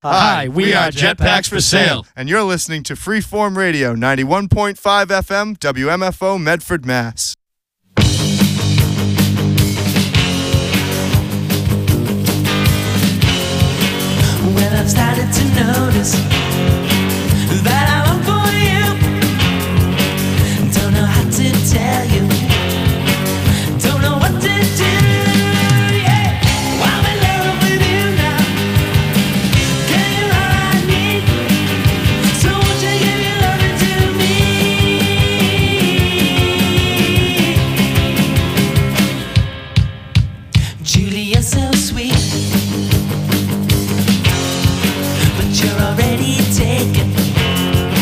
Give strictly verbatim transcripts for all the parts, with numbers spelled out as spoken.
Hi, we are Jetpacks for Sale. And you're listening to Freeform Radio, ninety-one point five F M, W M F O, Medford, Mass. Well, I've started to notice that I long for you. Don't know how to tell you. Don't know what to do. Yeah, I'm in love with you now. Girl, you're all I need. So won't you give your loving to me? Julie, you're so sweet, but you're already taken.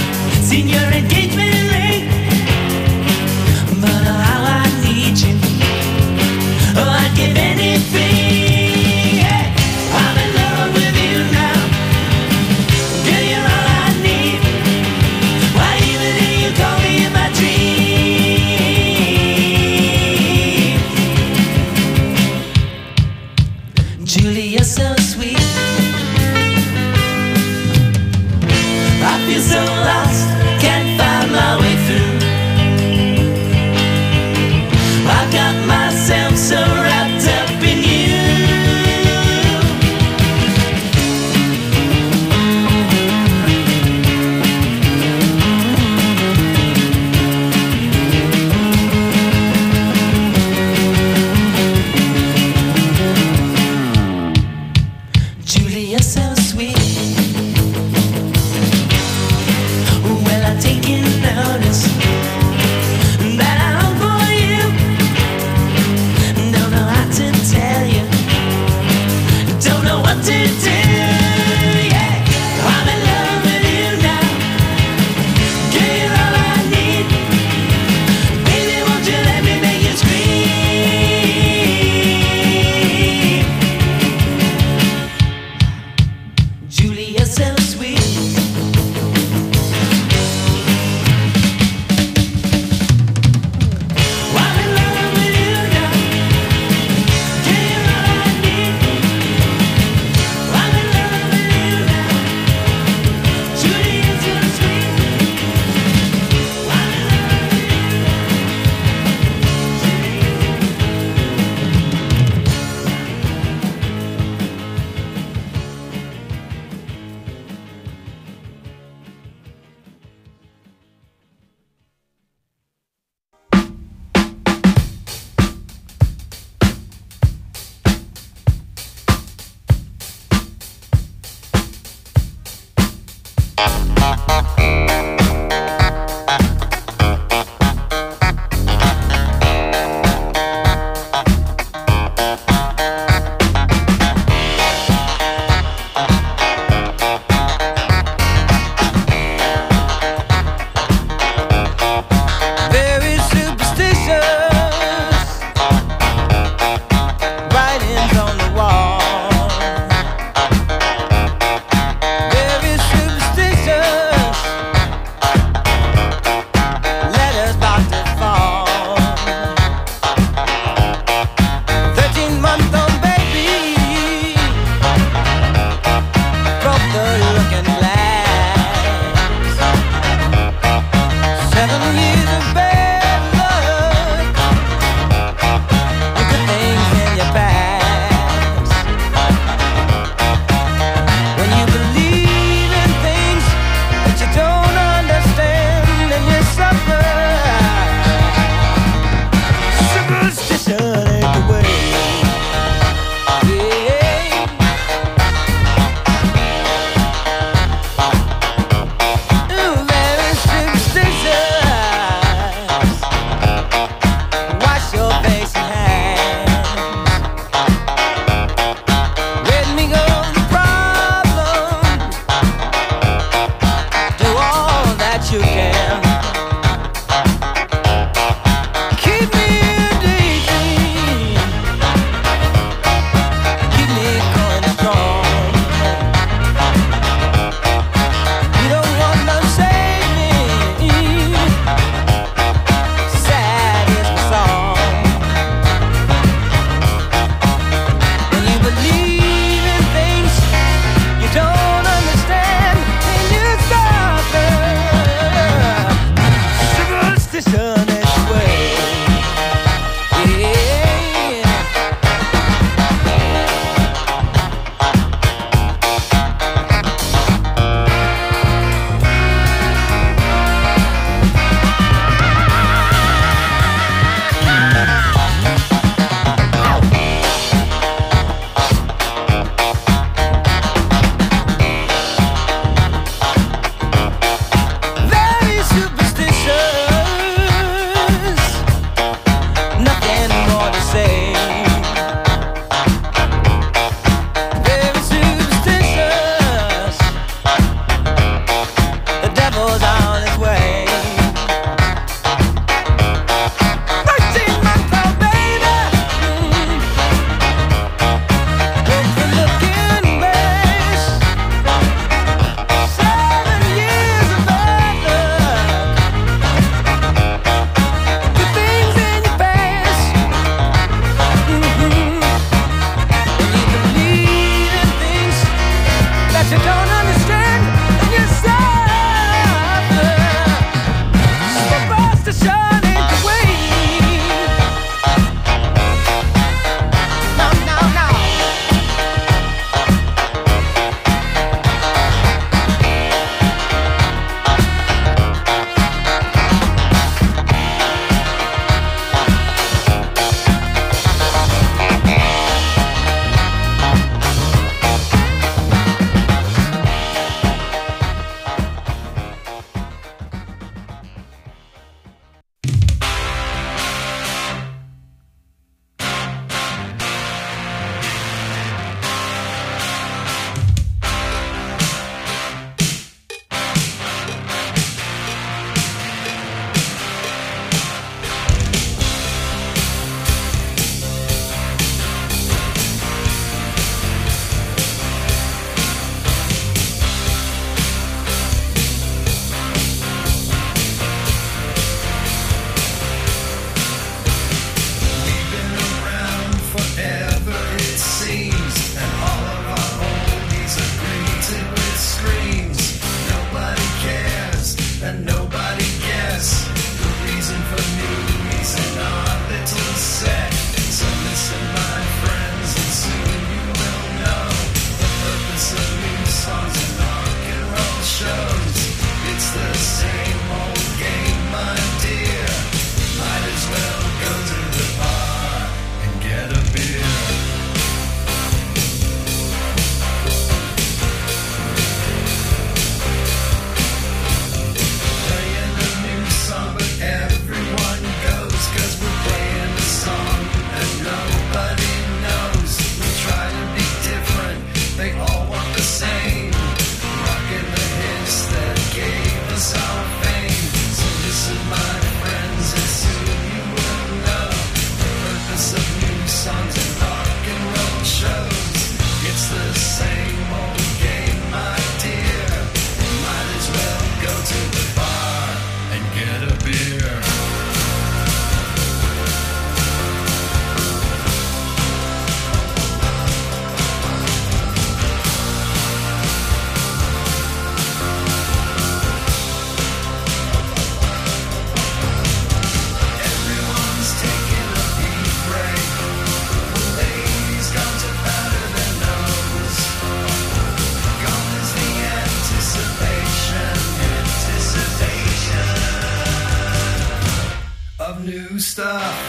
enough.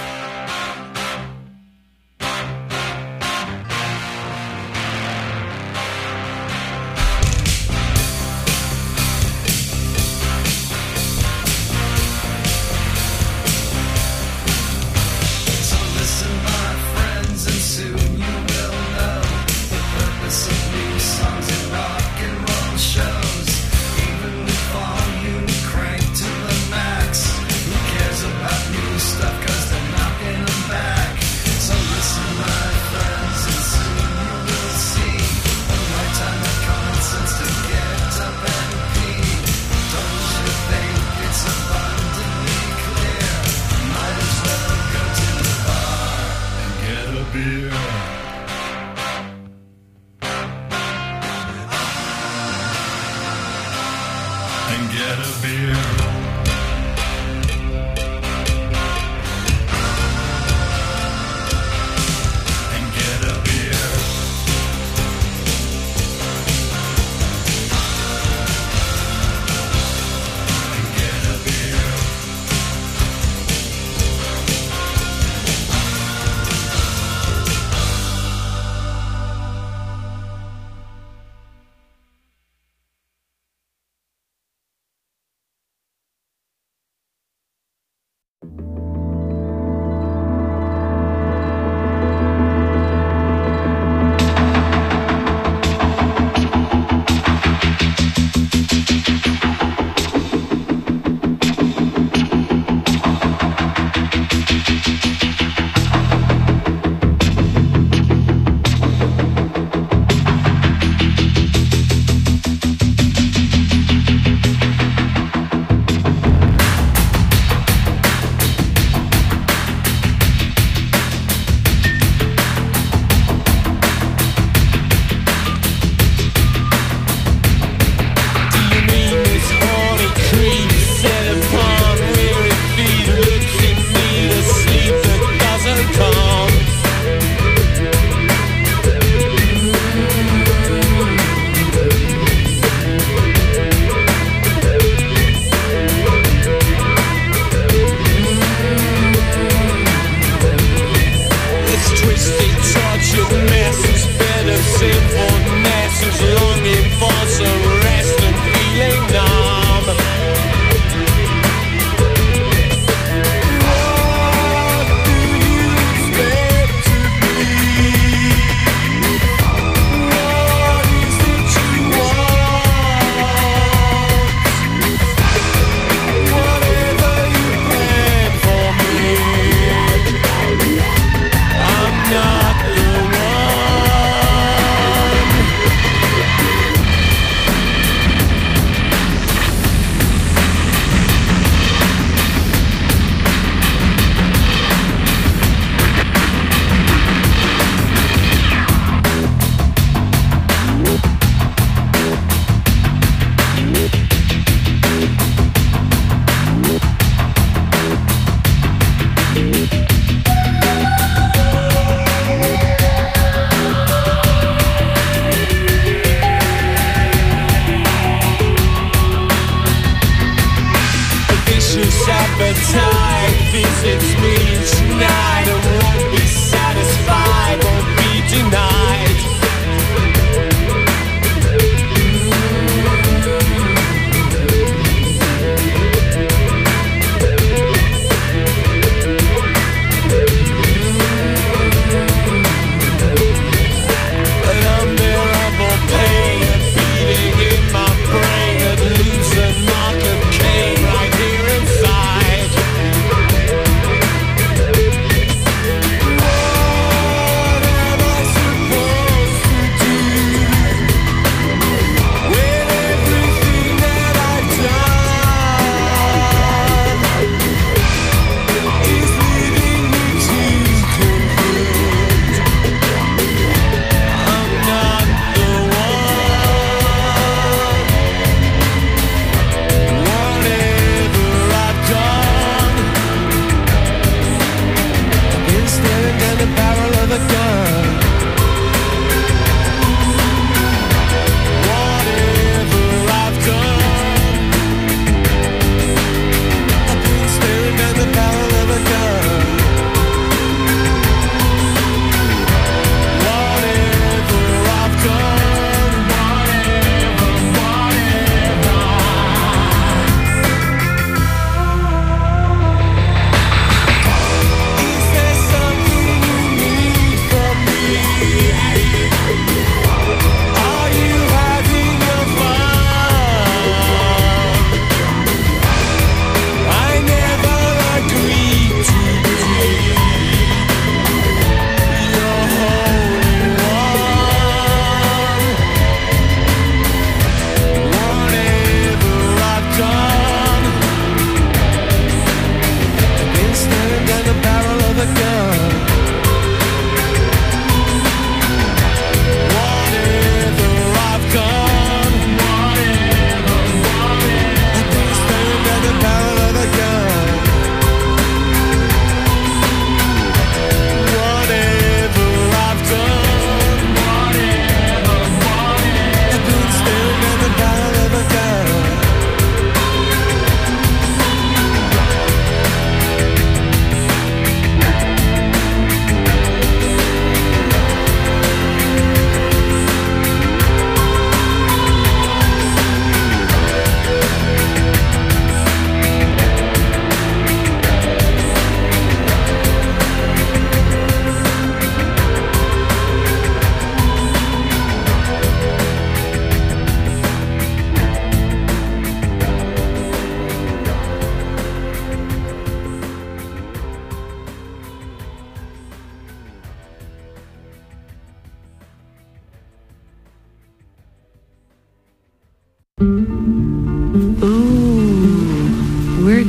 So listen, my friends, and soon you will know the purpose of new songs and rock and roll shows. Even with volume cranked to the max, who cares about new stuff, cause they're knocking them back. So listen, my friends, and soon you will see the right time to common sense to get up and pee. Don't you think it's abundantly clear? Might as well go to the bar and get a beer. And get a beer. And get a beer. And get a beer. I'm not the one.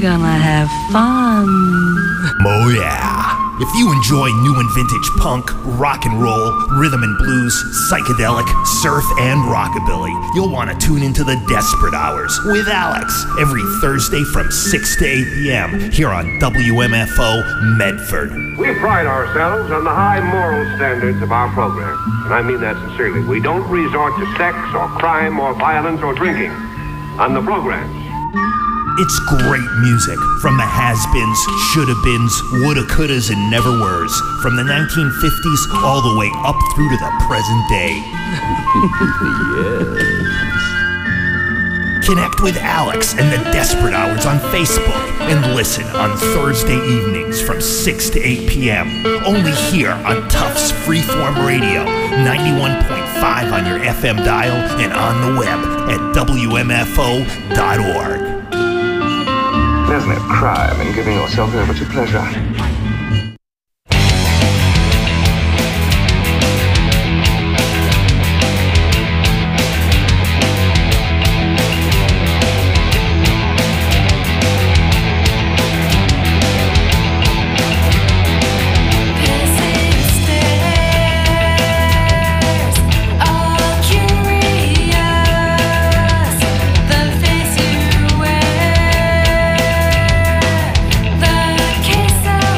gonna have fun. Oh yeah. If you enjoy new and vintage punk, rock and roll, rhythm and blues, psychedelic, surf, and rockabilly, you'll want to tune into the Desperate Hours with Alex every Thursday from six to eight p.m. here on W M F O Medford. We pride ourselves on the high moral standards of our program, and I mean that sincerely. We don't resort to sex or crime or violence or drinking on the programs. It's great music from the has-beens, shoulda-beens, woulda-couldas, and never-weres, from the nineteen fifties all the way up through to the present day. Yes. Connect with Alex and the Desperate Hours on Facebook and listen on Thursday evenings from six to eight p.m. only here on Tufts Freeform Radio, ninety-one point five on your F M dial and on the web at W M F O dot org. There's no crime in giving yourself over to pleasure. The case of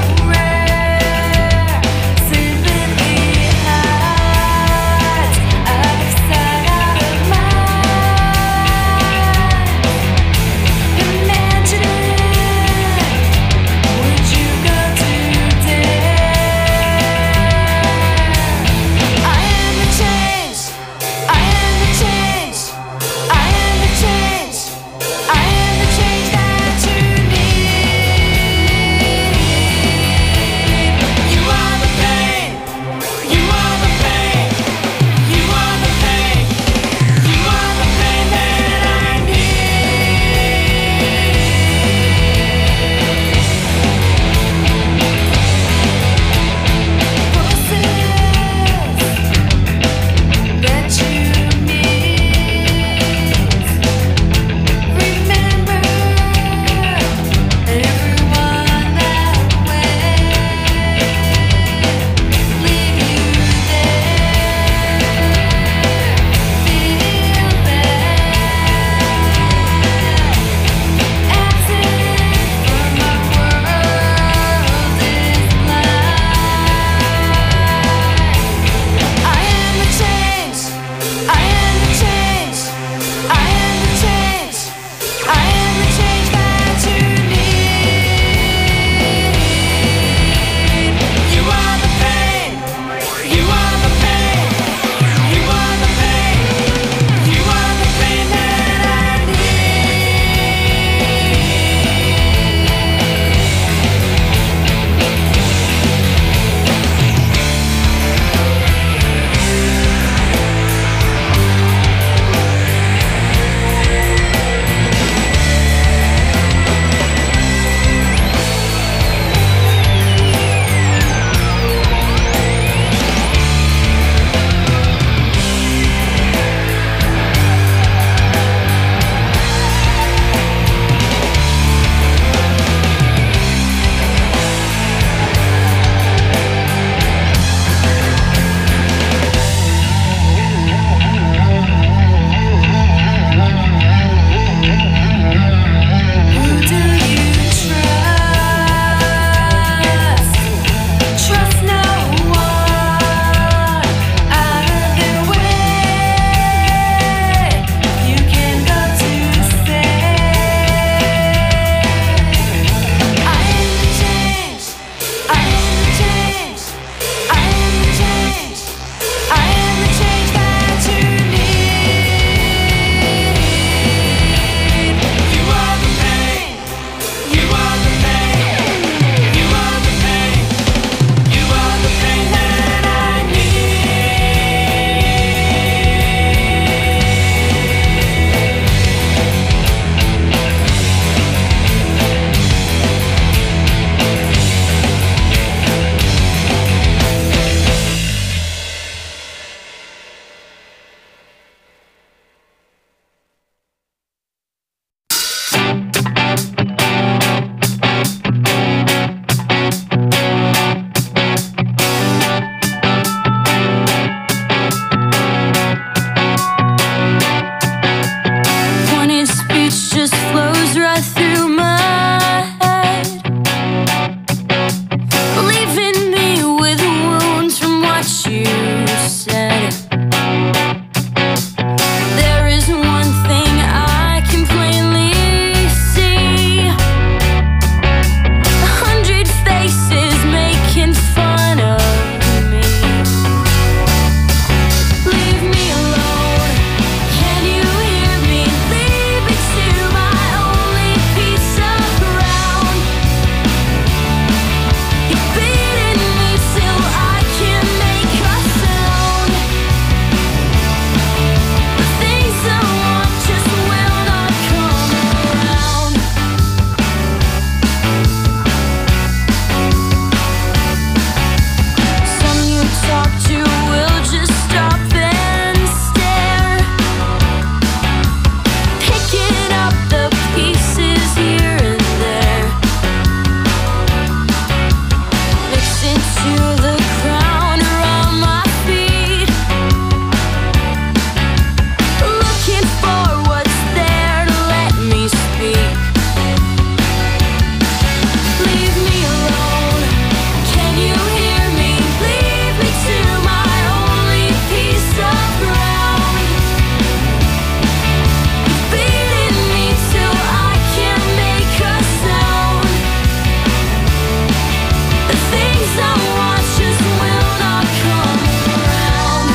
some watches will not come around.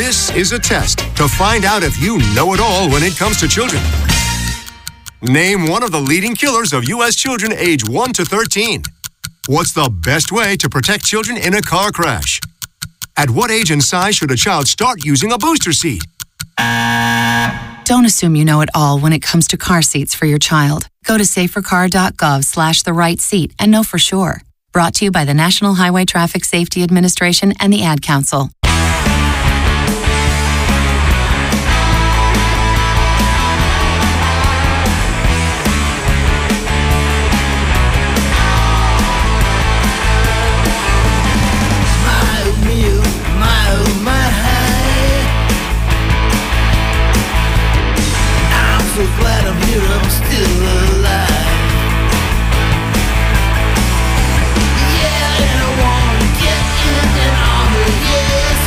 This is a test to find out if you know it all when it comes to children. Name one of the leading killers of U S children age one to thirteen. What's the best way to protect children in a car crash? At what age and size should a child start using a booster seat? Don't assume you know it all when it comes to car seats for your child. Go to safercar.gov slash the right seat and know for sure. Brought to you by the National Highway Traffic Safety Administration and the Ad Council. So glad I'm here, I'm still alive. Yeah, and I wanna get in and on the yes.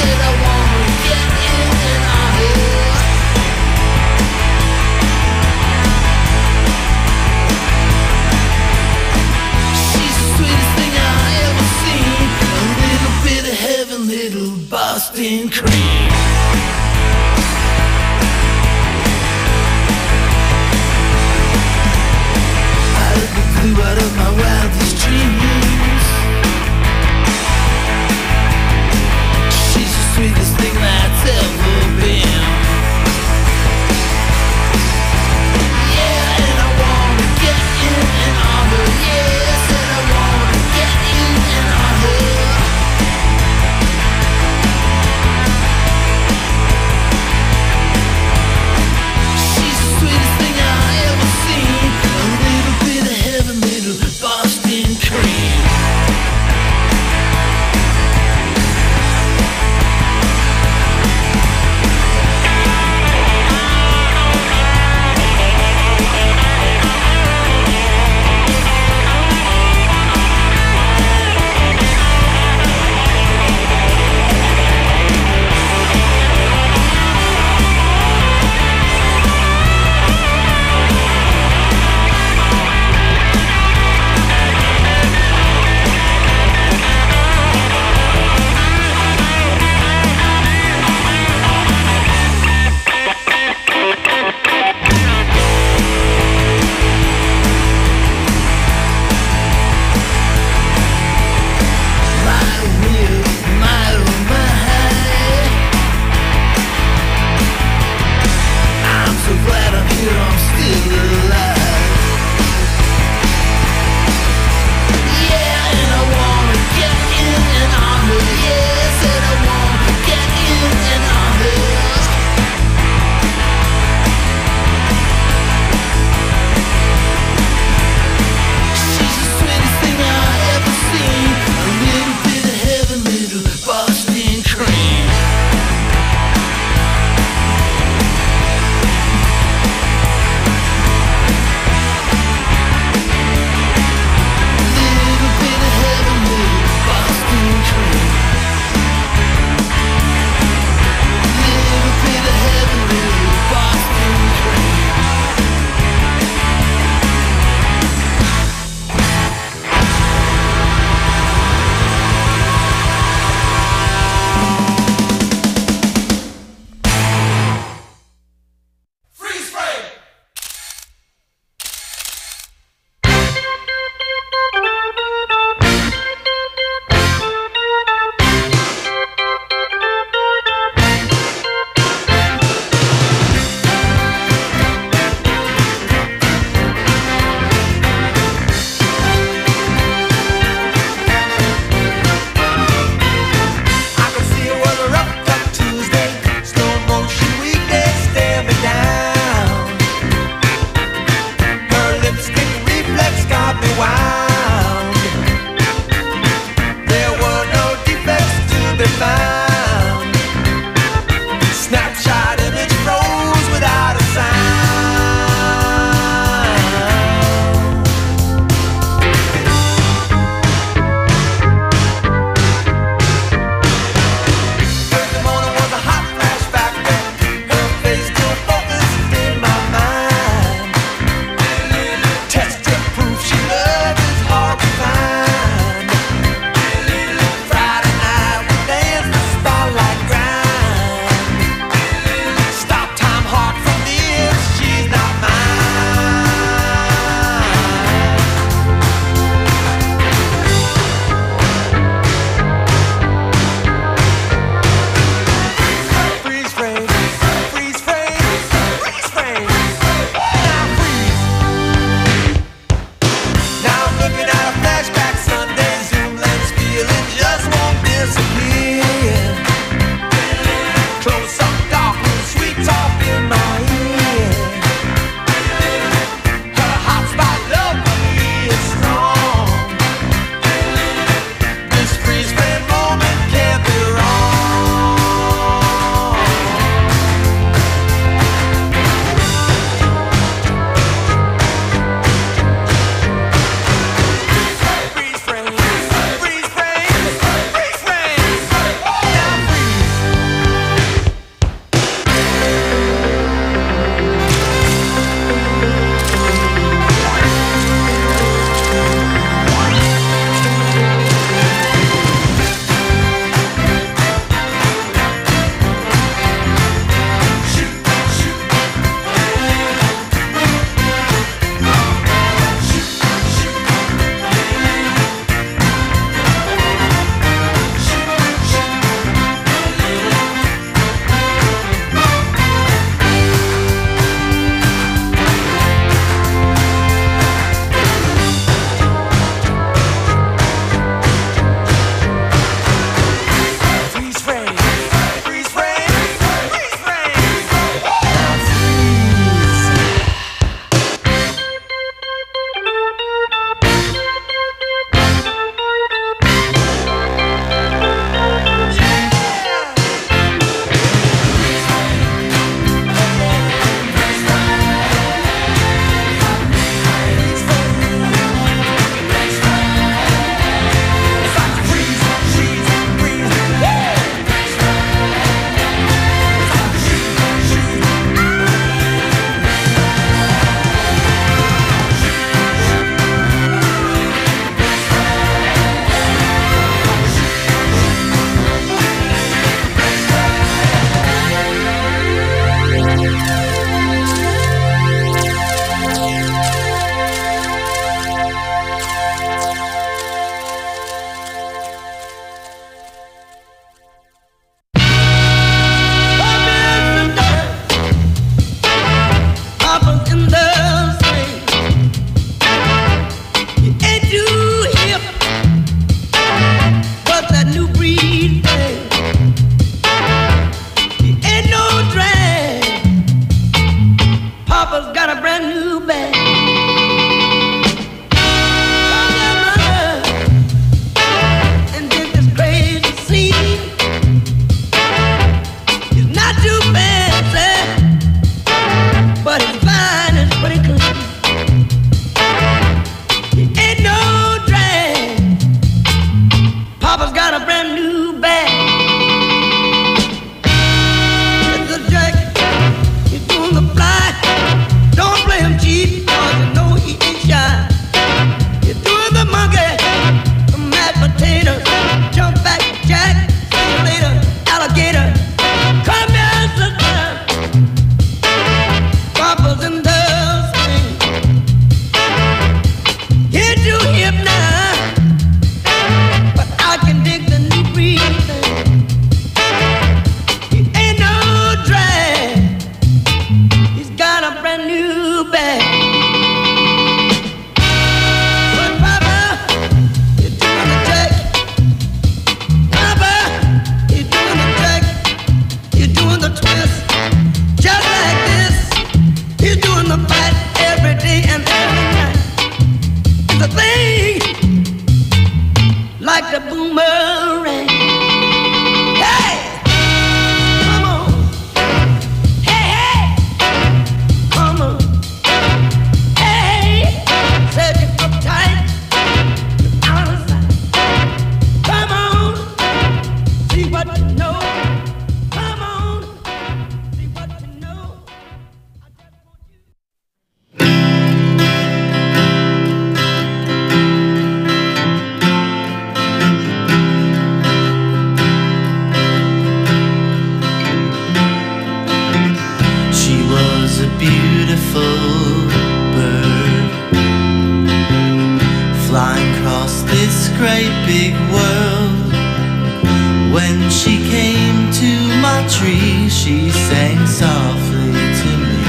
tree, she sang softly to me.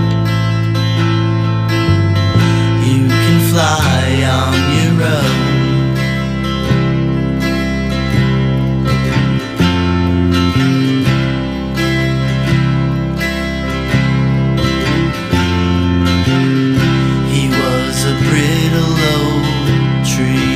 You can fly on your own. He was a brittle old tree.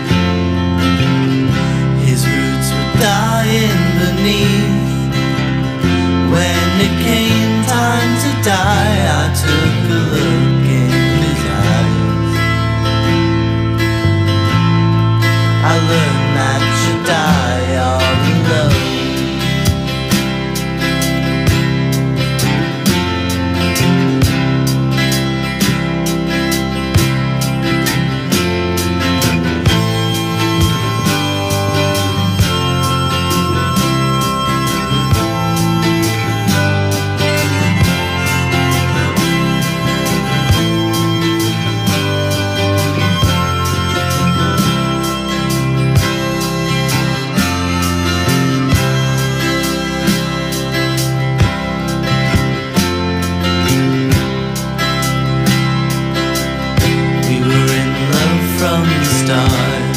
His roots were dying beneath. When it came time to die, I took a look in his eyes. I learned that you die all alone. From the start,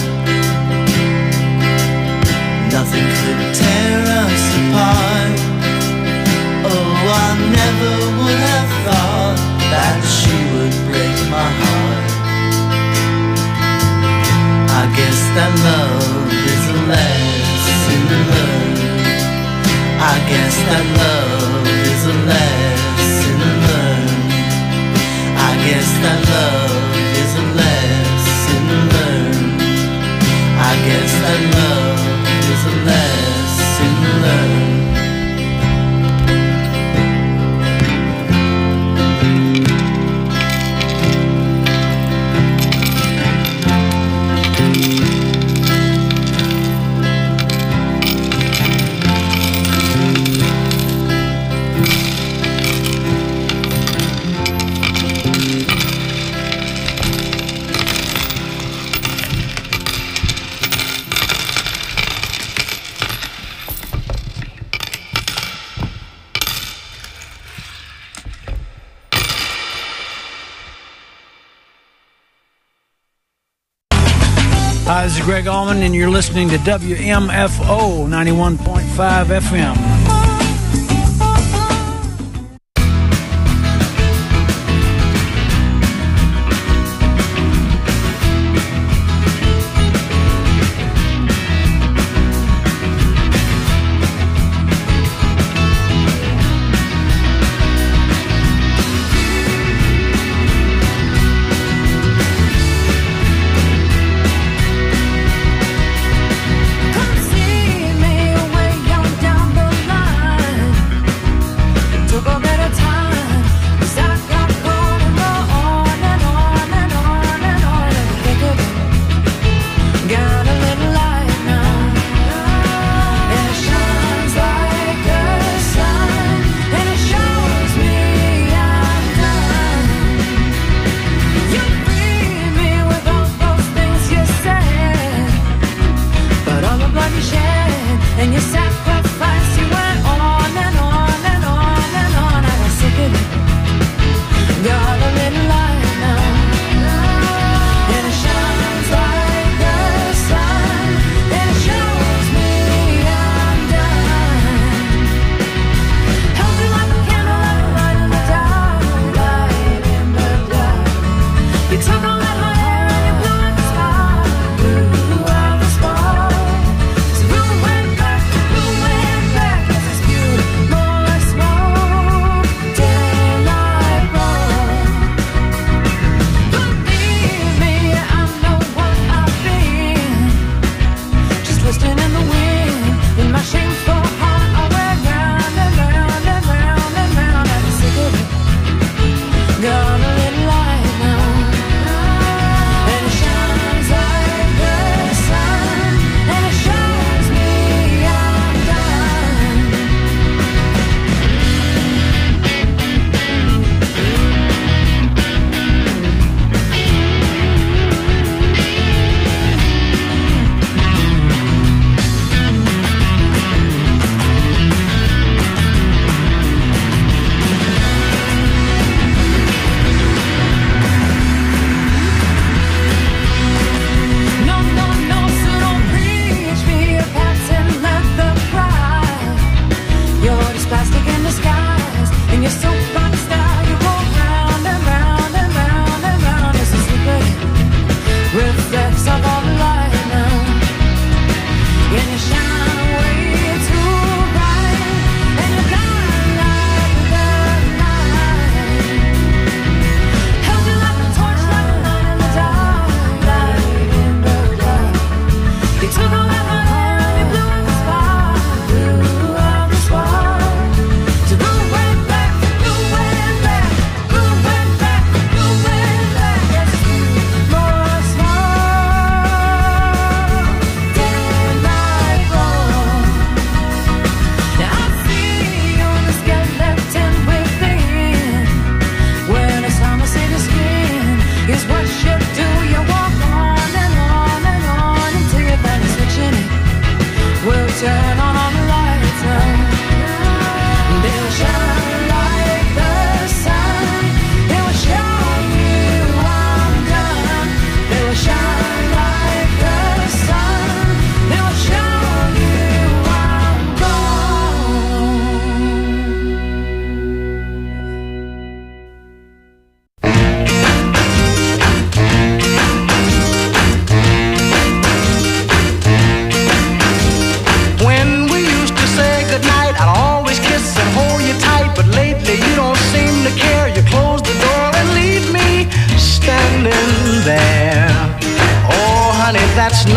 nothing could tear us apart. Oh, I never would have thought that she would break my heart. I guess that love is a lesson learned. I guess that love is a lesson learned. I guess that love is a lesson learned. I guess that love is a lesson learned. Hi, this is Greg Allman, and you're listening to W M F O ninety-one point five F M. Come see me way on down the line.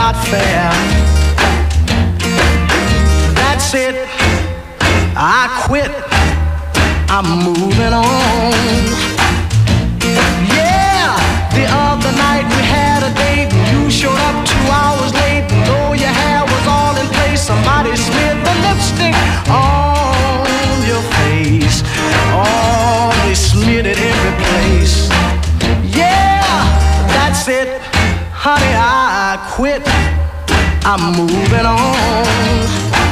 not fair. That's it, I quit, I'm moving on. Yeah, the other night we had a date. You showed up two hours late. Though your hair was all in place, somebody smeared the lipstick on your face. Oh, they smeared it every place. Yeah, that's it, honey, I quit, I'm moving on.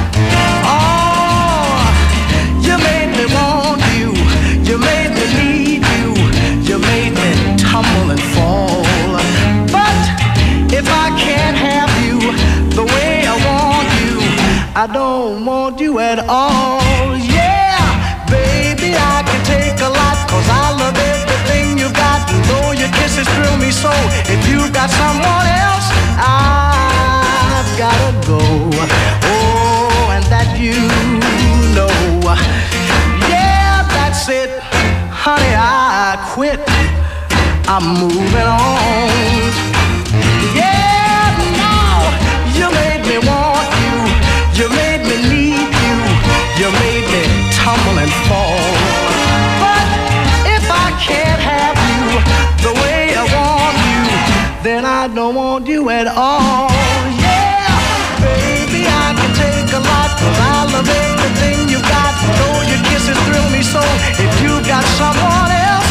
Oh, you made me want you, you made me need you, you made me tumble and fall. But if I can't have you the way I want you, I don't want you at all. Yeah, baby, I can take a lot, cause I love everything you got. And though your kisses thrill me so, if you've got someone else, I've gotta go. Oh, and that you know. Yeah, that's it, honey, I quit, I'm moving on. Yeah, now you made me want you, you made me need you, you made me tumble and fall. But if I can't have you the way I want you, then I don't want you at all. Yeah, baby, I can take a lot, cause I love everything you got. Though your kisses thrill me so, if you got someone else,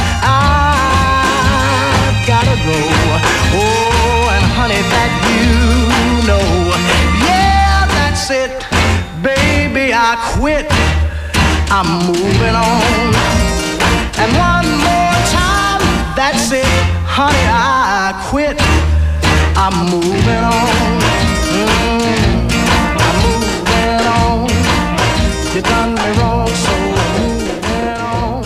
I've gotta go. Oh, and honey, that you know. Yeah, that's it, baby, I quit, I'm moving on. And one more time, that's it, honey, I quit, I'm moving on. Mm, I'm moving on. You done me wrong, so I'm moving on.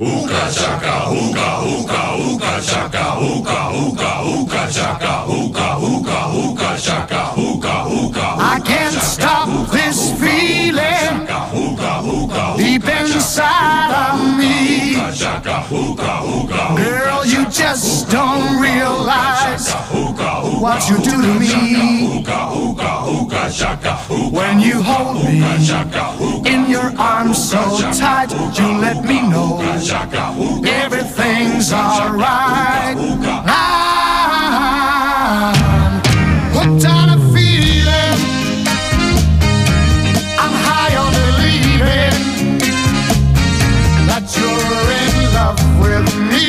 Ooga chaka, ooga, ooga, ooga chaka, ooga, ooga, ooga chaka, ooga, ooga, ooga chaka, ooga, ooga. I can't stop this feeling deep inside of me. Girl, you just don't realize what you do to me. When you hold me in your arms so tight, you let me know everything's alright. I'm hooked on a feeling, I'm high on believing that you're in love with me.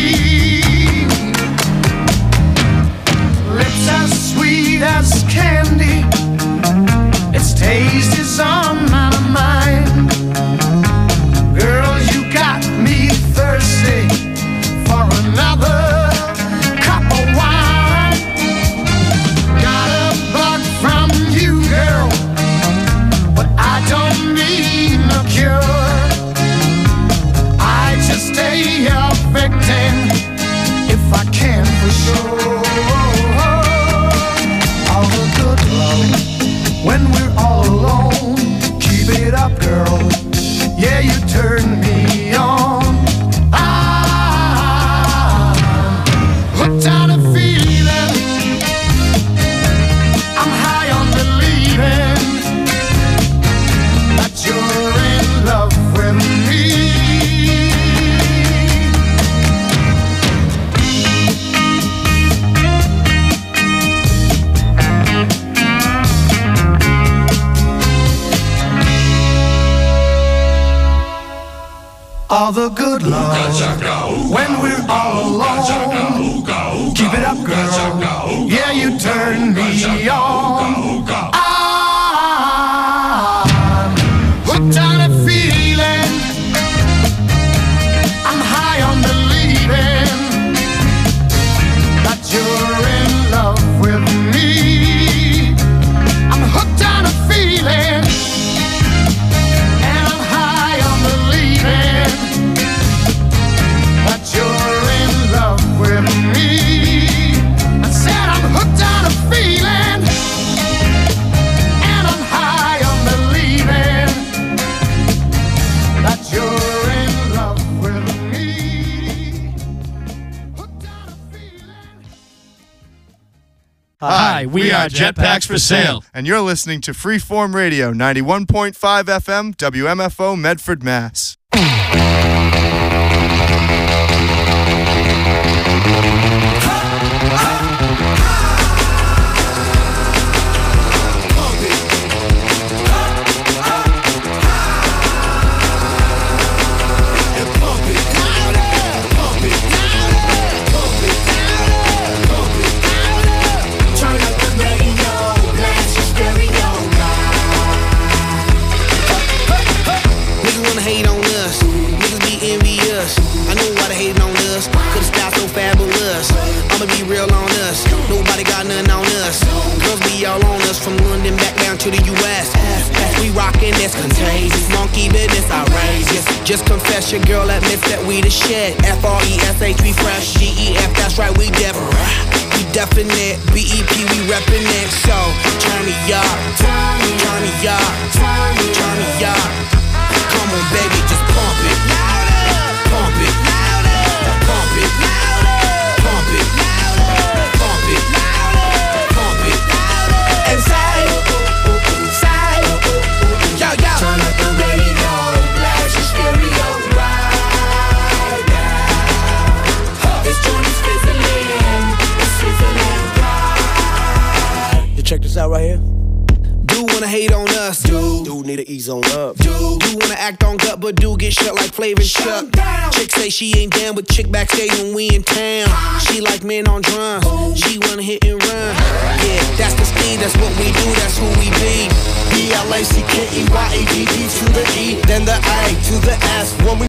Lips as sweet as candy, its taste is on my mind. Girl, you got me thirsty for another cup of wine. Got a bug from you, girl, but I don't need no cure. I just stay a victim if I can for sure. All the good love when we're all alone. Keep it up, girl. Yeah, you turn me on. I'm hooked on a feeling, I'm high on believing that you're in love with me. All the good love when we're all alone. Keep it up, girl. Yeah, you turn me on. I'm hooked on a feeling, I'm high on believing that you're in love with me. I'm hooked on a feeling, and I'm high on believing that you're in love with me. I said I'm hooked on a feeling, and I'm high on believing that you're in love with me. Hooked on a feeling. Hi, we are Jetpacks for Sale. And you're listening to Freeform Radio, ninety-one point five F M, W M F O, Medford, Mass. From London back down to the U S We rockin' this contagious, monkey business outrageous. Just confess your girl admits that we the shit. F R E S H, we fresh. G E F, that's right, we different. We definite. B E P, we reppin' it. So, turn me up, turn me up, turn me up. Come on, baby, just pump it, pump it, pump it, pump it, pump it, pump it. And say, say, yo, yo. Turn up the radio, blast your stereo right now. This joint is fizzling, it's fizzling right. You check this out right here. Do wanna hate on us, do. Do need to ease on up, do. Do wanna act on gut, but do get shut like Flavor Chuck. Chick say she ain't down with chick backstage when we in town. She like men on drums, she wanna hit and run. Yeah, that's the speed, that's what we do, that's who we be. B L A C K E Y A D D to the E, then the A to the S. When we